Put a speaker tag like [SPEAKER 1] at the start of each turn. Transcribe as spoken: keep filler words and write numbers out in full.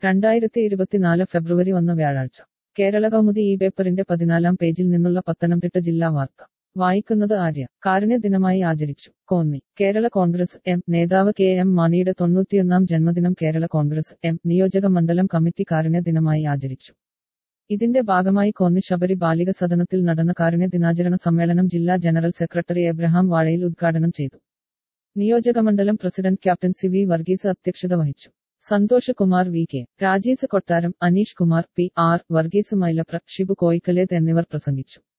[SPEAKER 1] രണ്ടായിരത്തി ഇരുപത്തിനാല് ഫെബ്രുവരി ഒന്ന് വ്യാഴാഴ്ച കേരള കൗമുദി ഈ പേപ്പറിന്റെ പതിനാലാം പേജിൽ നിന്നുള്ള പത്തനംതിട്ട ജില്ലാ വാർത്ത വായിക്കുന്നത് ആര്യ. കാരുണ്യ ദിനമായി ആചരിച്ചു കോന്നി. കേരള കോൺഗ്രസ് എം നേതാവ് കെ എം മാണിയുടെ തൊണ്ണൂറ്റിയൊന്നാം ജന്മദിനം കേരള കോൺഗ്രസ് എം നിയോജക മണ്ഡലം കമ്മിറ്റി കാരുണ്യ ദിനമായി ആചരിച്ചു. ഇതിന്റെ ഭാഗമായി കോന്നി ശബരി ബാലിക സദനത്തിൽ നടന്ന കാരുണ്യ ദിനാചരണ സമ്മേളനം ജില്ലാ ജനറൽ സെക്രട്ടറി എബ്രഹാം വാഴയിൽ ഉദ്ഘാടനം ചെയ്തു. നിയോജകമണ്ഡലം president captain C V Varghese അധ്യക്ഷത വഹിച്ചു. Santhosh Kumar V K, Rajees Kottaram, Aneesh Kumar, P R Varghese, Mylapra, Shibu Koyikkaleth എന്നിവർ പ്രസംഗിച്ചു.